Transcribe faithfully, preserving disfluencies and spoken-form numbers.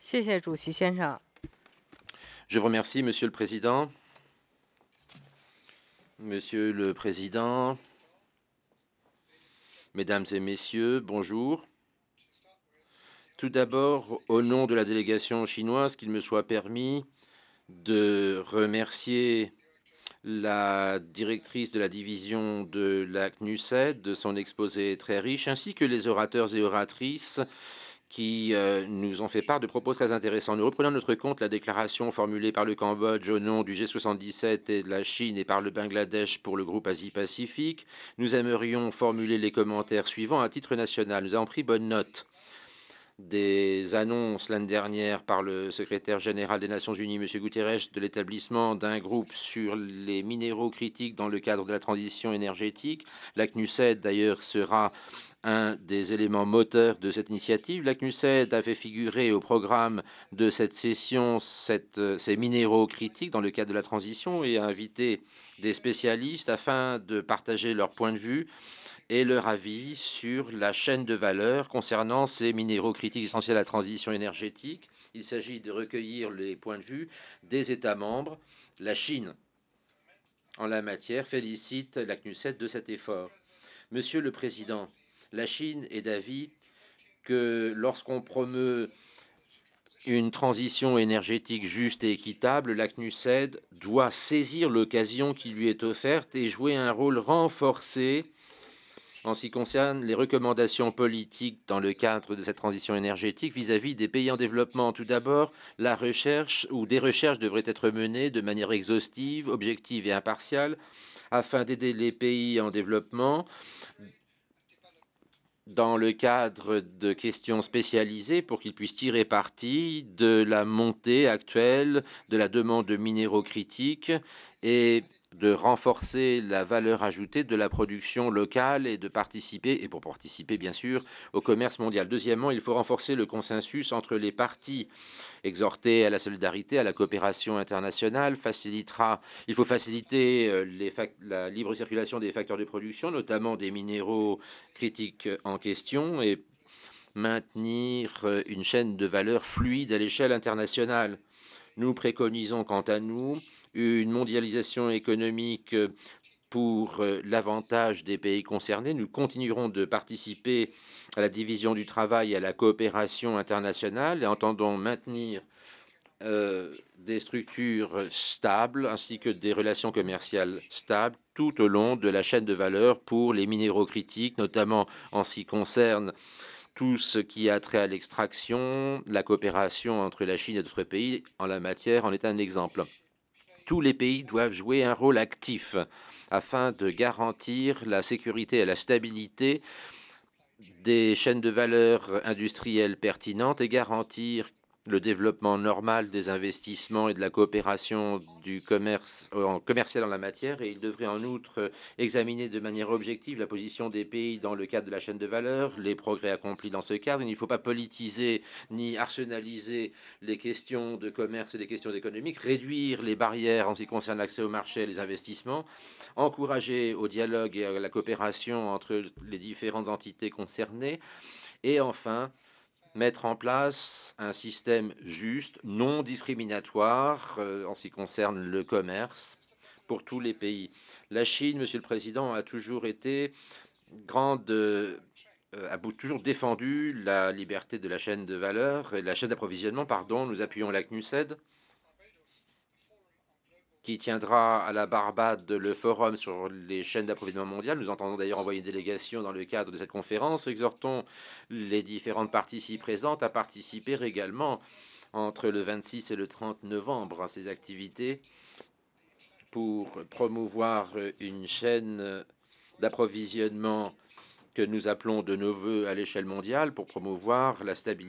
谢谢主席先生。 Je vous remercie, Monsieur le Président. Monsieur le Président, Mesdames et Messieurs, bonjour. Tout d'abord, au nom de la délégation chinoise, qu'il me soit permis de remercier la directrice de la division de la C N U S E D de son exposé très riche, ainsi que les orateurs et oratrices qui euh, nous ont fait part de propos très intéressants. Nous reprenons notre compte la déclaration formulée par le Cambodge au nom du G soixante-dix-sept et de la Chine et par le Bangladesh pour le groupe Asie-Pacifique. Nous aimerions formuler les commentaires suivants à titre national. Nous avons pris bonne note des annonces l'année dernière par le secrétaire général des Nations Unies, M. Guterres, de l'établissement d'un groupe sur les minéraux critiques dans le cadre de la transition énergétique. La C N U S E D, d'ailleurs, sera un des éléments moteurs de cette initiative. La C N U S E D avait figuré au programme de cette session cette, euh, ces minéraux critiques dans le cadre de la transition et a invité des spécialistes afin de partager leur point de vue et leur avis sur la chaîne de valeur concernant ces minéraux critiques essentiels à la transition énergétique. Il s'agit de recueillir les points de vue des États membres. La Chine, en la matière, félicite la C N U S E D de cet effort. Monsieur le Président, la Chine est d'avis que lorsqu'on promeut une transition énergétique juste et équitable, la C N U S E D doit saisir l'occasion qui lui est offerte et jouer un rôle renforcé en ce qui concerne les recommandations politiques dans le cadre de cette transition énergétique vis-à-vis des pays en développement. Tout d'abord, la recherche ou des recherches devraient être menées de manière exhaustive, objective et impartiale afin d'aider les pays en développement dans le cadre de questions spécialisées pour qu'ils puissent tirer parti de la montée actuelle de la demande de minéraux critiques et de renforcer la valeur ajoutée de la production locale et de participer, et pour participer bien sûr, au commerce mondial. Deuxièmement, il faut renforcer le consensus entre les parties. Exhorter à la solidarité, à la coopération internationale, facilitera, il faut faciliter euh, les la libre circulation des facteurs de production, notamment des minéraux critiques en question, et maintenir euh, une chaîne de valeur fluide à l'échelle internationale. Nous préconisons, quant à nous, une mondialisation économique pour euh, l'avantage des pays concernés. Nous continuerons de participer à la division du travail et à la coopération internationale et entendons maintenir euh, des structures stables ainsi que des relations commerciales stables tout au long de la chaîne de valeur pour les minéraux critiques, notamment en ce qui concerne tout ce qui a trait à l'extraction. La coopération entre la Chine et d'autres pays en la matière en est un exemple. Tous les pays doivent jouer un rôle actif afin de garantir la sécurité et la stabilité des chaînes de valeur industrielles pertinentes et garantir le développement normal des investissements et de la coopération du commerce euh, commercial en la matière. Et il devrait en outre examiner de manière objective la position des pays dans le cadre de la chaîne de valeur, les progrès accomplis dans ce cadre. Il ne faut pas politiser ni arsenaliser les questions de commerce et les questions économiques, réduire les barrières en ce qui concerne l'accès au marché et les investissements, encourager au dialogue et à la coopération entre les différentes entités concernées, et enfin, mettre en place un système juste, non discriminatoire euh, en ce qui concerne le commerce pour tous les pays. La Chine, Monsieur le Président, a toujours été grande, euh, a toujours défendu la liberté de la chaîne de valeur et la chaîne d'approvisionnement, pardon. Nous appuyons la C N U S E D qui tiendra à la Barbade le forum sur les chaînes d'approvisionnement mondiales. Nous entendons d'ailleurs envoyer une délégation dans le cadre de cette conférence. Exhortons les différentes parties ici présentes à participer également entre le vingt-six et le trente novembre à ces activités pour promouvoir une chaîne d'approvisionnement que nous appelons de nos voeux à l'échelle mondiale pour promouvoir la stabilité